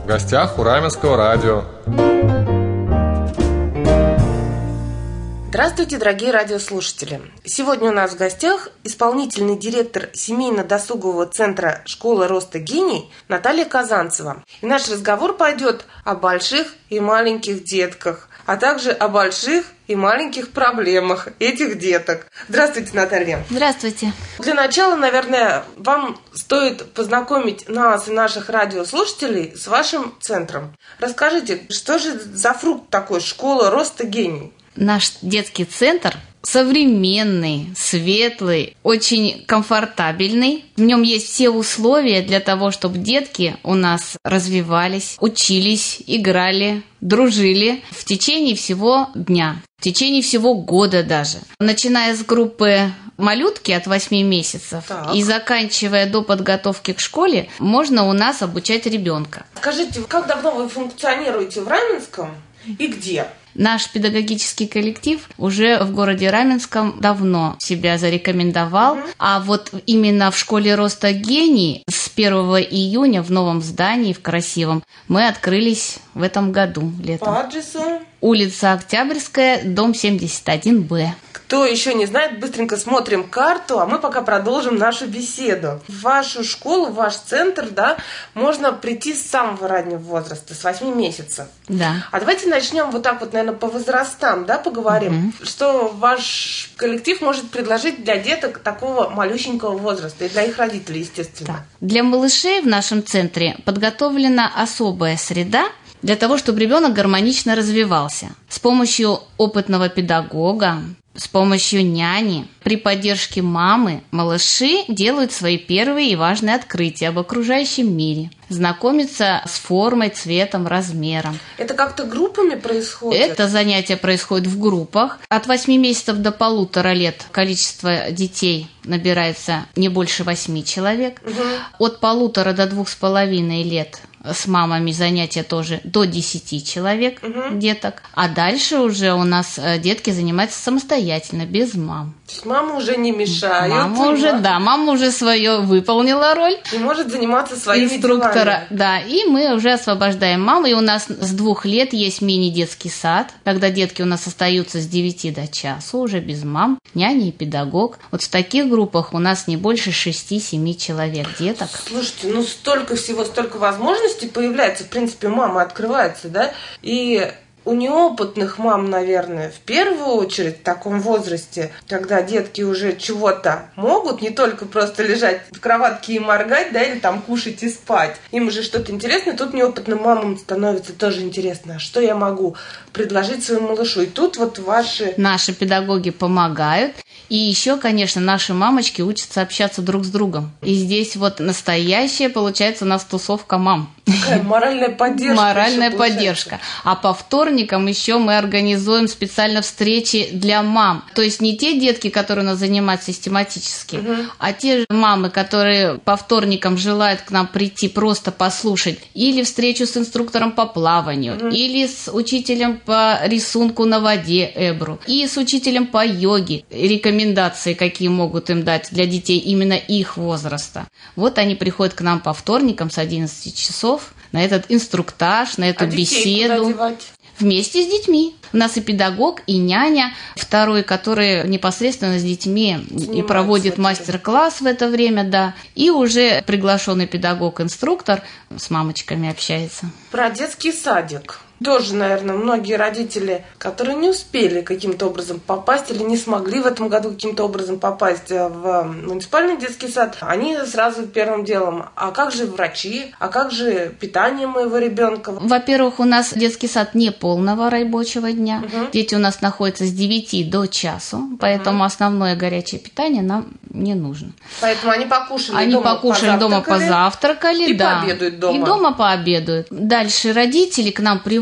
гостях у Раменского радио. Здравствуйте, дорогие радиослушатели! Сегодня у нас в гостях исполнительный директор семейно-досугового центра «Школа роста гений» Наталья Казанцева. И наш разговор пойдет о больших и маленьких детках, а также о больших и маленьких проблемах этих деток. Здравствуйте, Наталья! Здравствуйте! Для начала, наверное, вам стоит познакомить нас и наших радиослушателей с вашим центром. Расскажите, что же за фрукт такой «Школа роста гений»? Наш детский центр современный, светлый, очень комфортабельный. В нем есть все условия для того, чтобы детки у нас развивались, учились, играли, дружили в течение всего дня, в течение всего года даже. Начиная с группы малютки от 8 месяцев и заканчивая до подготовки к школе, можно у нас обучать ребенка. Скажите, как давно вы функционируете в Раменском и где? Наш педагогический коллектив уже в городе Раменском давно себя зарекомендовал, а вот именно в школе роста гений с 1 июня в новом здании, в красивом, мы открылись в этом году летом. По адресу? Улица Октябрьская, дом 71Б. Кто еще не знает, быстренько смотрим карту, а мы пока продолжим нашу беседу. В вашу школу, в ваш центр, можно прийти с самого раннего возраста, с 8 месяцев. Да. А давайте начнем вот так вот, наверное, по возрастам, поговорим. Что ваш коллектив может предложить для деток такого малюсенького возраста и для их родителей, естественно. Да. Для малышей в нашем центре подготовлена особая среда, для того, чтобы ребенок гармонично развивался. С помощью опытного педагога, с помощью няни, при поддержке мамы малыши делают свои первые и важные открытия об окружающем мире, знакомятся с формой, цветом, размером. Это как-то группами происходит? Это занятие происходит в группах. От 8 месяцев до 1,5 лет количество детей набирается не больше 8 человек. От 1,5 до 2,5 лет с мамами занятия тоже до 10 человек деток. А дальше уже у нас детки занимаются самостоятельно, без мам. То есть мама уже не мешает. Мама уже свое выполнила роль. И может заниматься своими инструктора. Да, и мы уже освобождаем маму. И у нас с 2 лет есть мини-детский сад, когда детки у нас остаются с 9 до часу, уже без мам, няни и педагог. Вот в таких группах у нас не больше 6-7 человек деток. Слушайте, столько всего, столько возможностей появляется. В принципе, мама открывается, И у неопытных мам, наверное, в первую очередь в таком возрасте, когда детки уже чего-то могут, не только просто лежать в кроватке и моргать, или там кушать и спать. Им уже что-то интересное. Тут неопытным мамам становится тоже интересно, что я могу предложить своему малышу. И тут наши педагоги помогают. И еще, конечно, наши мамочки учатся общаться друг с другом. И здесь настоящая, получается, у нас тусовка мам. Такая моральная поддержка. Моральная поддержка. А по вторникам еще мы организуем специально встречи для мам. То есть не те детки, которые у нас занимаются систематически, а те мамы, которые по вторникам желают к нам прийти просто послушать или встречу с инструктором по плаванию, или с учителем по рисунку на воде Эбру, и с учителем по йоге, рекомендации, какие могут им дать для детей именно их возраста. Вот они приходят к нам по вторникам с 11 часов на этот инструктаж, на эту беседу. Вместе с детьми. У нас и педагог, и няня, второй, который непосредственно с детьми и проводит мастер-класс в это время, И уже приглашенный педагог-инструктор с мамочками общается. Про детский садик. Тоже, наверное, многие родители, которые не успели каким-то образом попасть или не смогли в этом году каким-то образом попасть в муниципальный детский сад, они сразу первым делом: а как же врачи, а как же питание моего ребенка? Во-первых, у нас детский сад не полного рабочего дня. Дети у нас находятся с 9 до часу, поэтому основное горячее питание нам не нужно. Поэтому они покушали дома, позавтракали, и пообедают дома. И дома пообедают. Дальше родители к нам приводят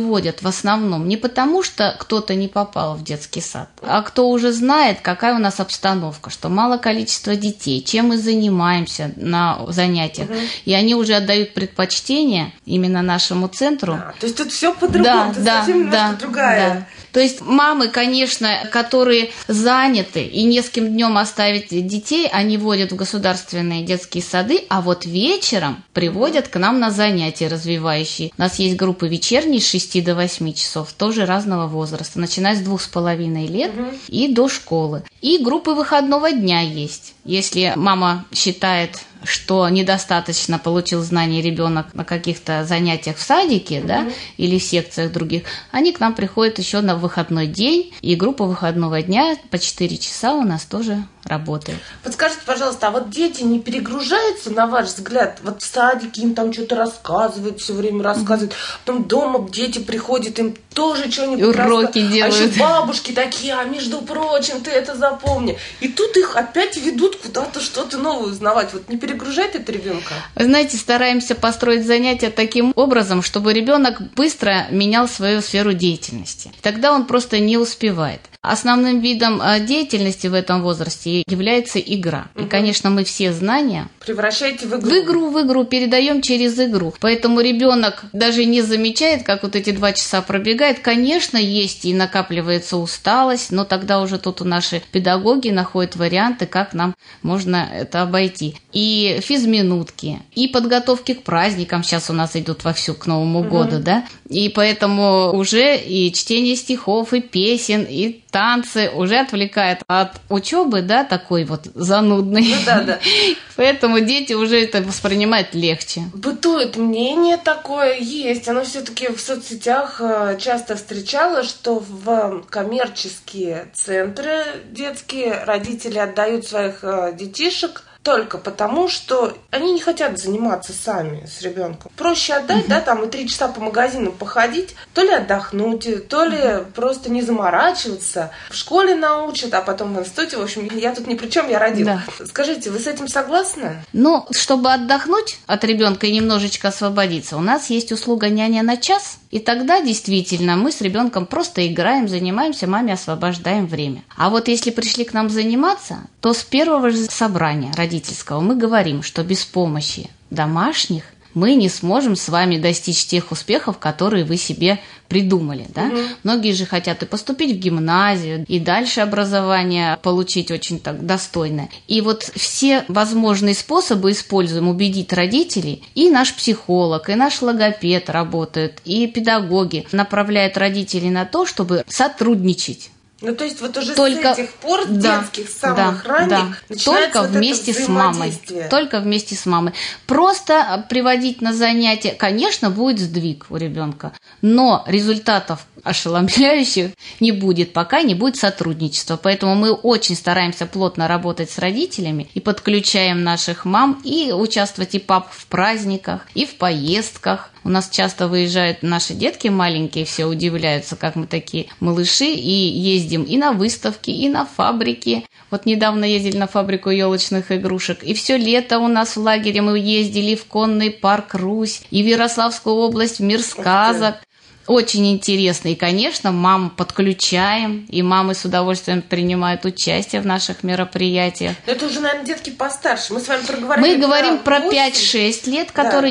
выводят в основном не потому, что кто-то не попал в детский сад, а кто уже знает, какая у нас обстановка, что мало количество детей, чем мы занимаемся на занятиях. И они уже отдают предпочтение именно нашему центру. То есть тут все по-другому, совсем немножко другая. Да. То есть мамы, конечно, которые заняты и не с кем днем оставить детей, они водят в государственные детские сады, а вот вечером приводят к нам на занятия развивающие. У нас есть группы вечерние с 6 до 8 часов, тоже разного возраста, начиная с 2,5 лет и до школы. И группы выходного дня есть. Если мама считает, что недостаточно получил знания ребенок на каких-то занятиях в садике, да, или в секциях других, они к нам приходят еще на выходной день, и группа выходного дня по 4 часа у нас тоже работает. Подскажите, пожалуйста, а вот дети не перегружаются, на ваш взгляд? Вот в садике им там что-то рассказывают, все время рассказывают, потом дома дети приходят, им тоже что-нибудь уроки делают. А еще бабушки такие, а между прочим, ты это запомни. И тут их опять ведут куда-то что-то новое узнавать. Вот не перегружает это ребенка? Знаете, стараемся построить занятия таким образом, чтобы ребенок быстро менял свою сферу деятельности. Тогда он просто не успевает. Основным видом деятельности в этом возрасте является игра. И, конечно, мы все знания превращаете в игру. В игру передаем через игру. Поэтому ребенок даже не замечает, как вот эти 2 часа пробегает. Конечно, есть и накапливается усталость, но тогда уже тут наши педагоги находят варианты, как нам можно это обойти. И физминутки, и подготовки к праздникам сейчас у нас идут вовсю к Новому году, да. И поэтому уже и чтение стихов, и песен, и танцы уже отвлекает от учебы, да, такой вот занудный. Ну да. Поэтому дети уже это воспринимают легче. Бытует мнение такое, есть. Оно все-таки в соцсетях часто встречало, что в коммерческие центры детские родители отдают своих детишек только потому, что они не хотят заниматься сами с ребенком. Проще отдать, да, там и 3 часа по магазинам походить, то ли отдохнуть, то ли просто не заморачиваться. В школе научат, а потом в институте. В общем, я тут ни при чем, я родила. Да. Скажите, вы с этим согласны? Ну, чтобы отдохнуть от ребенка и немножечко освободиться, у нас есть услуга няня на час. И тогда действительно мы с ребенком просто играем, занимаемся, маме освобождаем время. А вот если пришли к нам заниматься, то с первого же собрания родительского мы говорим, что без помощи домашних мы не сможем с вами достичь тех успехов, которые вы себе придумали. Да? Многие же хотят и поступить в гимназию, и дальше образование получить очень так достойное. И вот все возможные способы используем убедить родителей. И наш психолог, и наш логопед работают, и педагоги направляют родителей на то, чтобы сотрудничать. Ну, то есть вот уже только, с этих пор, детских, самых ранних, начинается только вот вместе это с мамой. Только вместе с мамой. Просто приводить на занятия, конечно, будет сдвиг у ребенка, но результатов ошеломляющих не будет, пока не будет сотрудничества. Поэтому мы очень стараемся плотно работать с родителями и подключаем наших мам, и участвовать и пап в праздниках, и в поездках. У нас часто выезжают наши детки маленькие, все удивляются, как мы такие малыши, и ездим и на выставки, и на фабрики. Вот недавно ездили на фабрику елочных игрушек, и все лето у нас в лагере мы ездили в конный парк Русь, и в Ярославскую область, в мир сказок. Очень интересно. И, конечно, мам подключаем, и мамы с удовольствием принимают участие в наших мероприятиях. Но это уже, наверное, детки постарше. Мы с вами проговорили. Мы говорим про 5-6 лет, которые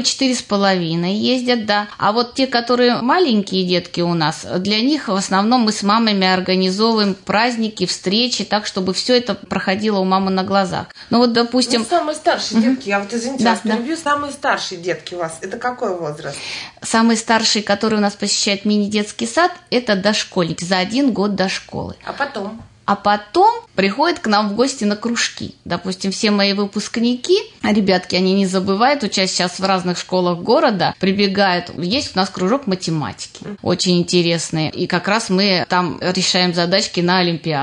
4,5 ездят, да. А вот те, которые маленькие детки у нас, для них в основном мы с мамами организовываем праздники, встречи, так, чтобы все это проходило у мамы на глазах. Ну вот, допустим... самые старшие детки, я вот, извините, вас перебью, самые старшие детки у вас, это какой возраст? Самый старший, который у нас посещает мини-детский сад, это дошкольник, за 1 год до школы. А потом? А потом приходят к нам в гости на кружки. Допустим, все мои выпускники, ребятки, они не забывают, учась сейчас в разных школах города, прибегают. Есть у нас кружок математики, очень интересный. И как раз мы там решаем задачки на олимпиады.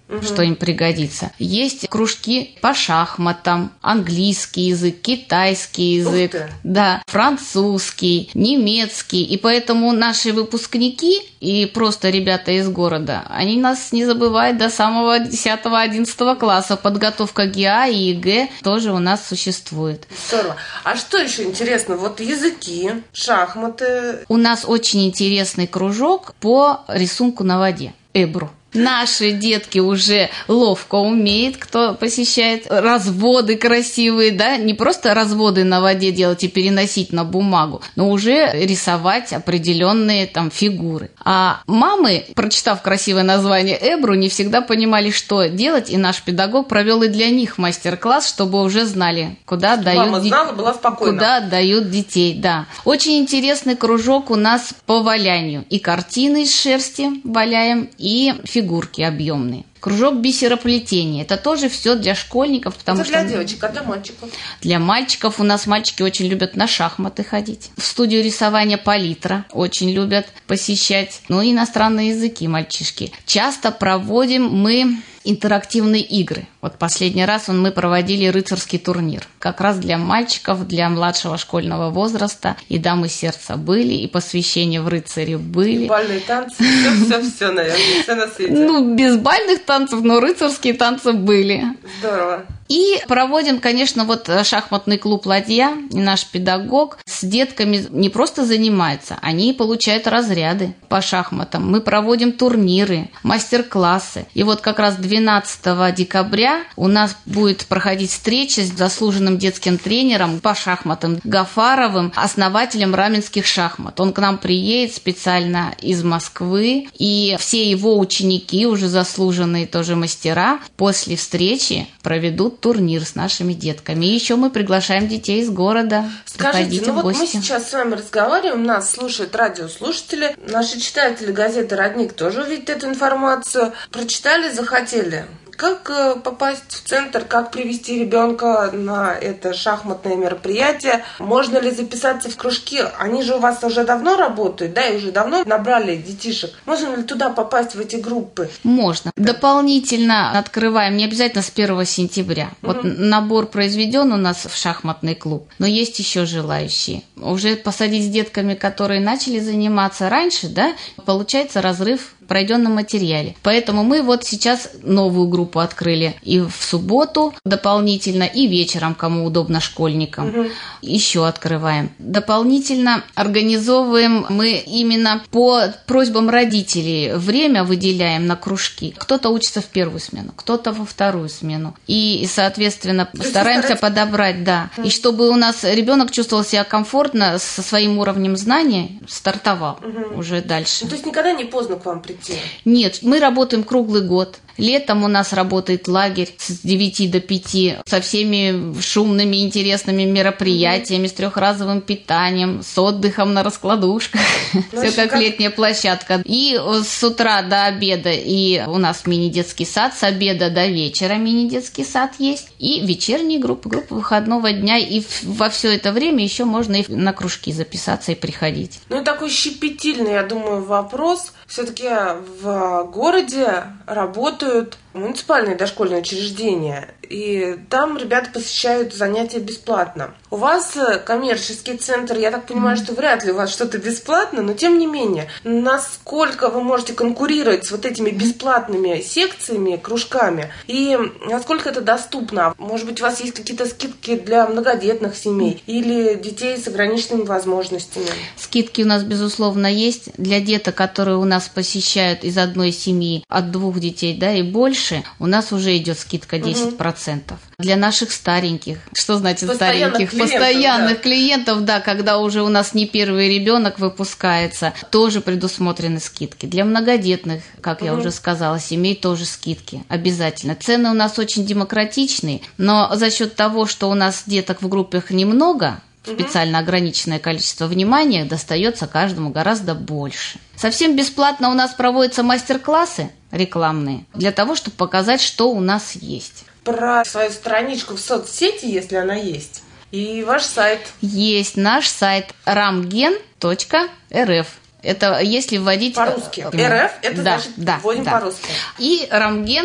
что им пригодится. Есть кружки по шахматам, английский язык, китайский язык, да, французский, немецкий. И поэтому наши выпускники и просто ребята из города, они нас не забывают до самого 10-11 класса. Подготовка ГИА и ЕГЭ тоже у нас существует. Здорово. А что еще интересно? Вот языки, шахматы. У нас очень интересный кружок по рисунку на воде. Эбру. Наши детки уже ловко умеют, кто посещает, разводы красивые, да, не просто разводы на воде делать и переносить на бумагу, но уже рисовать определенные там фигуры. А мамы, прочитав красивое название Эбру, не всегда понимали, что делать, и наш педагог провел и для них мастер-класс, чтобы уже знали, куда отдают, мама знала, была спокойна. Куда отдают детей, да. Очень интересный кружок у нас по валянию. И картины из шерсти валяем, и фигурки объемные. Кружок бисероплетения. Это тоже все для школьников, потому это что... для девочек, а для мальчиков? Для мальчиков у нас мальчики очень любят на шахматы ходить. В студию рисования палитра очень любят посещать. Ну и иностранные языки мальчишки. Часто проводим мы интерактивные игры. Вот последний раз мы проводили рыцарский турнир. Как раз для мальчиков, для младшего школьного возраста. И дамы сердца были, и посвящения в рыцари были. И бальные танцы, все, наверное, все на свете. Ну, без бальных танцев, но рыцарские танцы были. Здорово. И проводим, конечно, вот шахматный клуб «Ладья», и наш педагог с детками не просто занимается, они получают разряды по шахматам. Мы проводим турниры, мастер-классы. И вот как раз 12 декабря у нас будет проходить встреча с заслуженным детским тренером по шахматам Гафаровым, основателем раменских шахмат. Он к нам приедет специально из Москвы, и все его ученики, уже заслуженные тоже мастера, после встречи проведут турнир с нашими детками. И еще мы приглашаем детей из города. Скажите, ну в вот гости. Мы сейчас с вами разговариваем, нас слушают радиослушатели, наши читатели газеты «Родник» тоже увидят эту информацию. Прочитали, захотели. Как попасть в центр, как привести ребенка на это шахматное мероприятие? Можно ли записаться в кружки? Они же у вас уже давно работают, да, и уже давно набрали детишек. Можно ли туда попасть, в эти группы? Можно. Дополнительно открываем, не обязательно с 1 сентября. Вот набор произведен у нас в шахматный клуб, но есть еще желающие. Уже посадить с детками, которые начали заниматься раньше, да, получается разрыв в пройденном материале. Поэтому мы вот сейчас новую группу открыли и в субботу дополнительно, и вечером, кому удобно, школьникам. Еще открываем. Дополнительно организовываем мы именно по просьбам родителей. Время выделяем на кружки. Кто-то учится в первую смену, кто-то во вторую смену. И соответственно, стараемся подобрать, да. И чтобы у нас ребенок чувствовал себя комфортно, со своим уровнем знания стартовал уже дальше. Ну, то есть никогда не поздно к вам прийти? Нет, мы работаем круглый год. Летом у нас работает лагерь с 9 до 5, со всеми шумными, интересными мероприятиями, с трехразовым питанием, с отдыхом на раскладушках. Все как летняя площадка. И с утра до обеда и у нас мини-детский сад, с обеда до вечера мини-детский сад есть. И вечерние группы выходного дня. И во все это время еще можно и на кружки записаться и приходить. Ну и такой щепетильный, я думаю, вопрос. Все-таки в городе работают муниципальные дошкольные учреждения, и там ребята посещают занятия бесплатно. У вас коммерческий центр, я так понимаю, что вряд ли у вас что-то бесплатно, но тем не менее, насколько вы можете конкурировать с вот этими бесплатными секциями, кружками, и насколько это доступно? Может быть, у вас есть какие-то скидки для многодетных семей или детей с ограниченными возможностями? Скидки у нас, безусловно, есть. Для деток, которые у нас посещают из одной семьи от 2 детей, да, и больше, у нас уже идет скидка 10%. Для наших стареньких, что значит стареньких? Постоянных клиентов, да, когда уже у нас не первый ребенок выпускается, тоже предусмотрены скидки. Для многодетных, как я уже сказала, семей тоже скидки обязательно. Цены у нас очень демократичные, но за счет того, что у нас деток в группах немного, специально ограниченное количество внимания достается каждому гораздо больше. Совсем бесплатно у нас проводятся мастер-классы рекламные для того, чтобы показать, что у нас есть. Про свою страничку в соцсети, если она есть, и ваш сайт. Есть наш сайт ramgen.rf. Это если вводить... По-русски. РФ, это да, значит да, вводим да. по-русски. И Рамген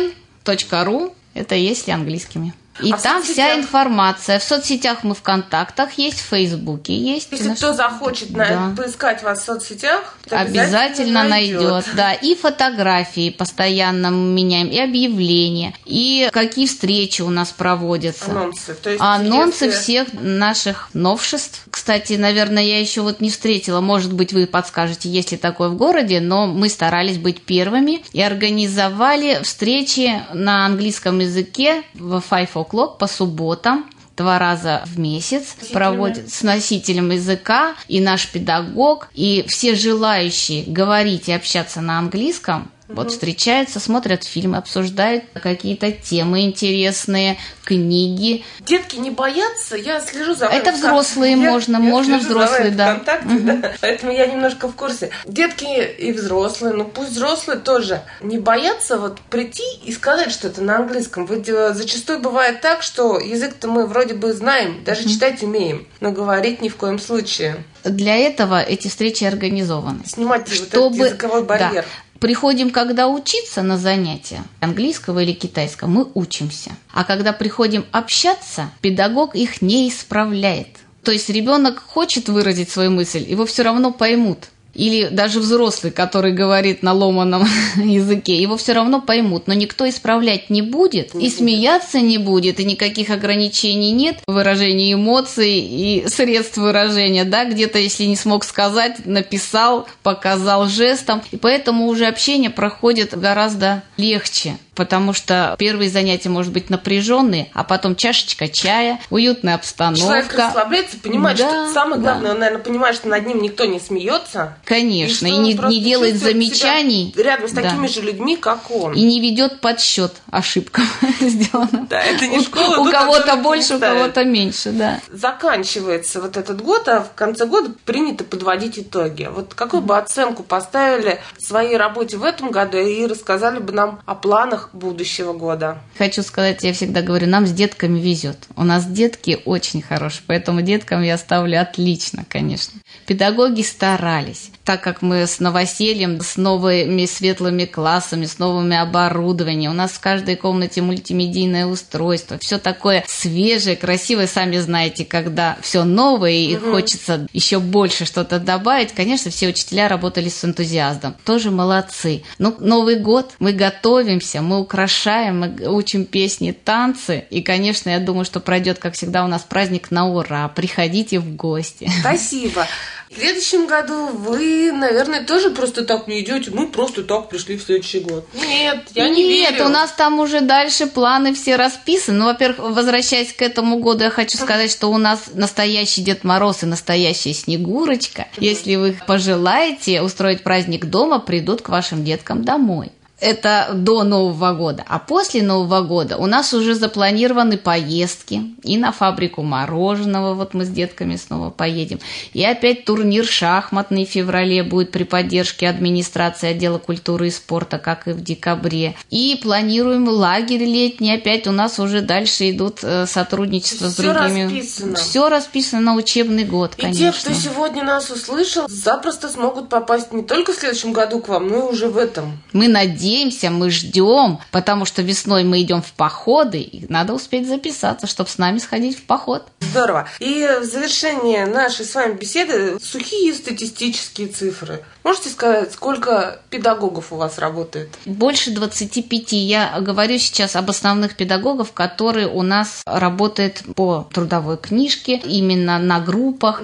.ру, это если английскими. И там вся информация. В соцсетях мы в контактах есть, в Фейсбуке есть. Если кто захочет поискать вас в соцсетях, то обязательно найдет. Да, и фотографии постоянно мы меняем, и объявления, и какие встречи у нас проводятся. Анонсы. То есть анонсы всех наших новшеств. Кстати, наверное, я еще вот не встретила, может быть, вы подскажете, есть ли такое в городе, но мы старались быть первыми и организовали встречи на английском языке в 5 o'clock по субботам. 2 раза в месяц проводят с носителем языка, и наш педагог, и все желающие говорить и общаться на английском вот встречаются, смотрят фильмы, обсуждают какие-то темы интересные, книги. Детки не боятся, я слежу за вами. Это взрослые можно взрослые, да. ВКонтакте, да. Поэтому я немножко в курсе. Детки и взрослые, ну пусть взрослые тоже не боятся вот прийти и сказать что-то на английском. Ведь зачастую бывает так, что язык-то мы вроде бы знаем, даже читать умеем, но говорить ни в коем случае. Для этого эти встречи организованы. Снимать вот этот языковой барьер. Да. Приходим, когда учиться на занятия английского или китайского, мы учимся. А когда приходим общаться, педагог их не исправляет. То есть ребенок хочет выразить свою мысль, его все равно поймут. Или даже взрослый, который говорит на ломаном языке, его все равно поймут, но никто исправлять не будет, и смеяться не будет, и никаких ограничений нет в выражении эмоций и средств выражения, да, где-то, если не смог сказать, написал, показал жестом, и поэтому уже общение проходит гораздо легче. Потому что первые занятия, может быть, напряженные, а потом чашечка чая, уютная обстановка. Человек расслабляется, понимает, что самое главное, он, наверное, понимает, что над ним никто не смеется. Конечно, и не делает замечаний. Рядом с такими же людьми, как он. И не ведет подсчет ошибкам сделанным. Да, это не школа. У кого-то больше, у кого-то меньше, да. Заканчивается вот этот год, а в конце года принято подводить итоги. Вот какую бы оценку поставили своей работе в этом году и рассказали бы нам о планах будущего года? Хочу сказать, я всегда говорю, нам с детками везет. У нас детки очень хорошие, поэтому деткам я ставлю отлично, конечно. Педагоги старались, так как мы с новосельем, с новыми светлыми классами, с новыми оборудованием, у нас в каждой комнате мультимедийное устройство, все такое свежее, красивое, сами знаете, когда все новое и хочется еще больше что-то добавить, конечно, все учителя работали с энтузиазмом, тоже молодцы. Ну, Новый год, мы готовимся, мы украшаем, мы учим песни, танцы. И, конечно, я думаю, что пройдет, как всегда, у нас праздник на ура. Приходите в гости. Спасибо. В следующем году вы, наверное, тоже просто так не идете. Мы просто так пришли в следующий год. Нет, я не верю. Нет, у нас там уже дальше планы все расписаны. Ну, во-первых, возвращаясь к этому году, я хочу сказать, что у нас настоящий Дед Мороз и настоящая Снегурочка. Если вы пожелаете устроить праздник дома, придут к вашим деткам домой. Это до Нового года. А после Нового года у нас уже запланированы поездки и на фабрику мороженого. Вот мы с детками снова поедем. И опять турнир шахматный в феврале будет при поддержке администрации отдела культуры и спорта, как и в декабре. И планируем лагерь летний. Опять у нас уже дальше идут сотрудничества с другими. Расписано. Все расписано на учебный год, конечно. И те, кто сегодня нас услышал, запросто смогут попасть не только в следующем году к вам, но и уже в этом. Мы надеемся, мы ждем, потому что весной мы идем в походы, и надо успеть записаться, чтобы с нами сходить в поход. Здорово. И в завершение нашей с вами беседы сухие статистические цифры. Можете сказать, сколько педагогов у вас работает? Больше 25. Я говорю сейчас об основных педагогах, которые у нас работают по трудовой книжке, именно на группах.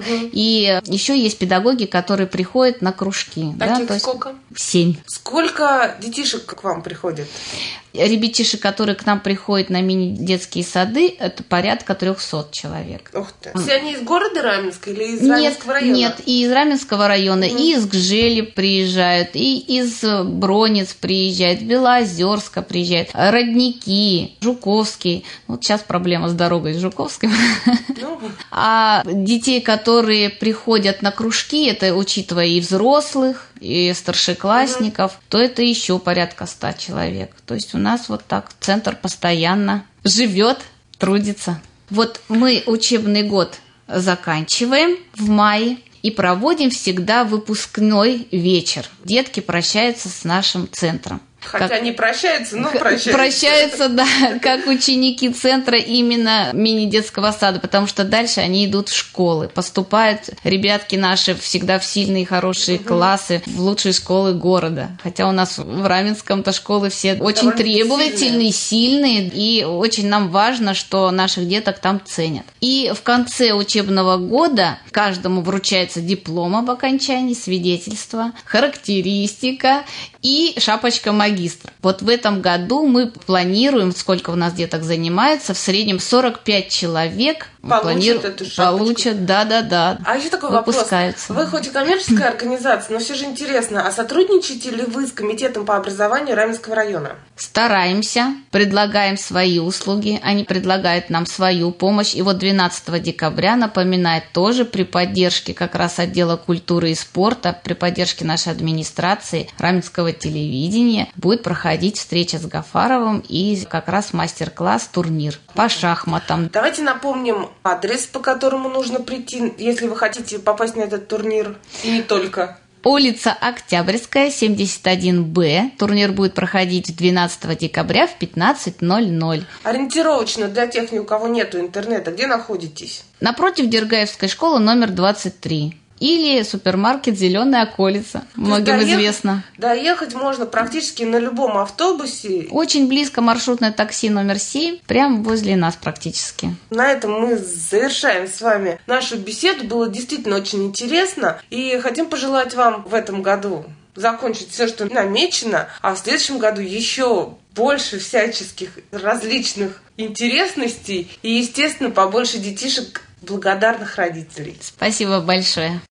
И еще есть педагоги, которые приходят на кружки. Таких да, сколько? 7. Сколько детишек к вам приходит? Ребятишек, которые к нам приходят на мини-детские сады, это порядка 300 человек. Ух ты. Все они из города Раменска или из Раменского района? Нет, и из Раменского района, и из Гжели приезжают, и из Бронец приезжают, Белоозерска приезжают, Родники, Жуковский. Вот сейчас проблема с дорогой с Жуковским. А детей, которые приходят на кружки, это учитывая и взрослых, и старшеклассников, то это еще порядка 100 человек. То есть у нас вот так центр постоянно живет, трудится. Вот мы учебный год заканчиваем в мае и проводим всегда выпускной вечер. Детки прощаются с нашим центром. Хотя не прощаются, но прощаются. Прощаются, да, как ученики центра именно мини-детского сада, потому что дальше они идут в школы. Поступают ребятки наши всегда в сильные, хорошие классы, в лучшие школы города. Хотя у нас в Раменском-то школы все очень требовательные, сильные, и очень нам важно, что наших деток там ценят. И в конце учебного года каждому вручается диплом об окончании, свидетельство, характеристика и шапочка магистра. Вот в этом году мы планируем, сколько у нас деток занимается, в среднем 45 человек получат эту шапочку. Получат, да. А еще такой вопрос. Вы хоть и коммерческая организация, но все же интересно, а сотрудничаете ли вы с комитетом по образованию Раменского района? Стараемся, предлагаем свои услуги, они предлагают нам свою помощь. И вот 12 декабря, напоминает, тоже при поддержке как раз отдела культуры и спорта, при поддержке нашей администрации, Раменского телевидения, будет проходить встреча с Гафаровым и как раз мастер-класс, турнир по шахматам. Давайте напомним адрес, по которому нужно прийти, если вы хотите попасть на этот турнир, и не только. Улица Октябрьская, 71Б. Турнир будет проходить 12 декабря в 15:00. Ориентировочно для тех, у кого нету интернета, где находитесь? Напротив Дергаевской школы номер 23. Или супермаркет «Зеленая околица». Многим известно. Доехать можно практически на любом автобусе. Очень близко маршрутное такси номер 7, прямо возле нас практически. На этом мы завершаем с вами нашу беседу. Было действительно очень интересно. И хотим пожелать вам в этом году закончить все, что намечено, а в следующем году еще больше всяческих различных интересностей и, естественно, побольше детишек, благодарных родителей. Спасибо большое.